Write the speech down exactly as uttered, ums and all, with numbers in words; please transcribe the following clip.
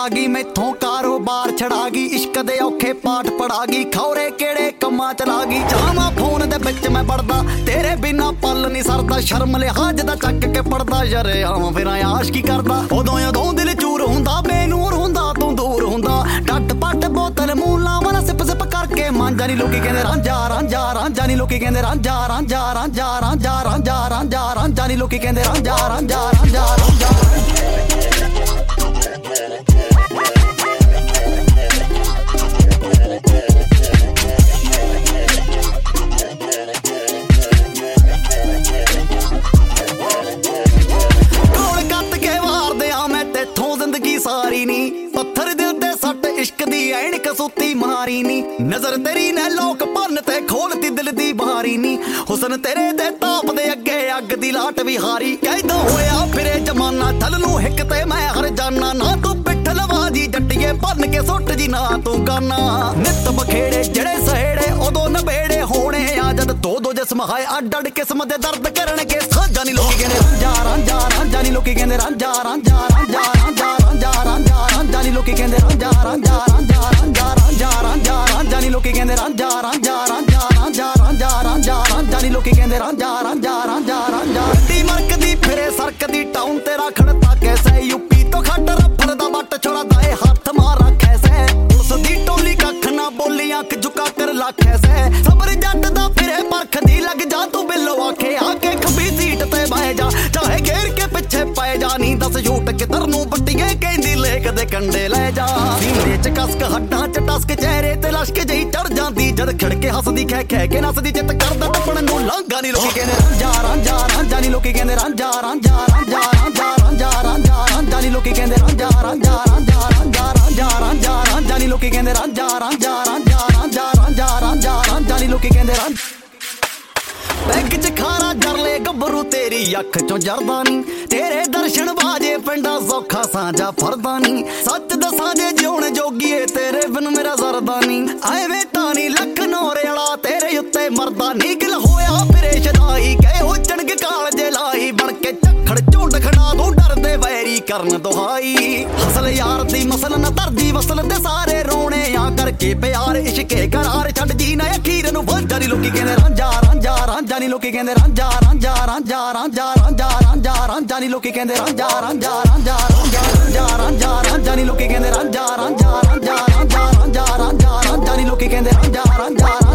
छड़ा गई मैथों कारोबार छड़ा गई इश्क दे औखे पाठ पढ़ा गई खौरे केड़े कम्मा चला गई जावा फोन दे विच मैं पढ़दा तेरे बिना पल नहीं सरदा शर्म लिहाज दा चक के पढ़दा यरे आवां फिर आशिकी करदा उदों उदों दिल चूर हुंदा बेनूर हुंदा तू दूर हुंदा टट पट बोतल मूंह लावां सिप सिप करके मांजा नी लोकी कहंदे रांझा रांझा रांझा नी लोकी कहंदे रांझा रांझा रांझा रांझा रांझा रांझा रांझा नी लोकी कहंदे रांझा रांझा रांझा रांझा सारी नी पत्थर दिल ते सट इश्क दी ऐनक सुती मारी नी नजर तेरी ने लोक भन ते खोलती दिल दी बहारी नी हुसन तेरे दे ताप दे अगे अग दी लाट भी हारी कैदा होया फिरे जमाना थल नू हिक ते मैं हर जाना ना तू पिठ लवाजी जट्टिए भन के सुट जी ना तू गाना नित बखेड़े जड़े सहेड़े उदों नबेड़े होने आ जद दो दो जिस्म हाय अड अड किस्म दे दर्द करनगे सांझा नी लोकी कहंदे रांझा रांझा रांझा नी लोकी कहंदे रांझा रांझा रांझा रांझा रांझा रांझा रांझा नी लोकी कहंदे रांझा रांझा रांझा रांझा रांझा रांझा रांझा नी लोकी कहंदे रांझा रांझा रांझा रांझा रांझा रांझा रांझा नी लोकी कहंदे रांझा रांझा रांझा रांझा टी मरकदी फिरे सरकदी टाउन तेरा खड़ता कैसे यूपी तो खट रफल दा बट छोड़ा दाए हाथ मारा कैसे उस दी टोली कख ना बोली अख झुका कर लाख ऐसे सबर जट दा फिरे परख दी लग जा तू बिल्लो आखे आके खबी सीट ते बह जा चाहे घेर के पिछे पै जा नी दस झूठ किधर नू बट्टिए कहंदी लेक दे कंडे ले जा सीने च कसक हड्डां च टसक चेहरे ते लश्क जही चढ़ जांदी जद खड़के हसदी खै खै के नसदी चित करदा टपण नू लांघा नी लोकी कहंदे रांझा रांझा रांझा नी लोकी कहंदे रांझा रांझा रांझा रांझा रांझा रांझा रांझा नी लोकी कहंदे रांझा रांझा रांझा रांझा रांझा रांझा रांझा नी लोकी कहंदे रांझा रांझा रांझा रांझा रांझा रांझा रांझा नी लोकी कहंदे रांझा बैग च खारा कर ले गब्बरू तेरी अख चों जरदा नी तेरे दर्शन बाजे पिंडा सौखा साझा फरदा नी सच दसां जे जिउण जोगीए तेरे बिन मेरा सरदा नी आए वे तानी लख नौरे वाला तेरे उत्ते मरदा नी गिल होया फिरे शदाई गए उजण के काल जे लाई बन के झखड़ झुंड खड़ा तू डरदे वैरी करन दुहाई हसल यार दी मसल न तरदी वसल दे सारे रोने आ करके प्यार इश्के करार छड़ जी ना अखीर नु वंजा नी लोकी कहंदे रांझा रांझा रांझा नी लोकी कहंदे रांझा रांझा रांझा रांझा रांझा रांझा रांझा नी लोकी कहंदे रांझा रांझा रांझा रांझा रांझा रांझा रांझा नी लोकी कहंदे रांझा रांझा रांझा रांझा रांझा रांझा रांझा नी लोकी कहंदे रांझा रांझा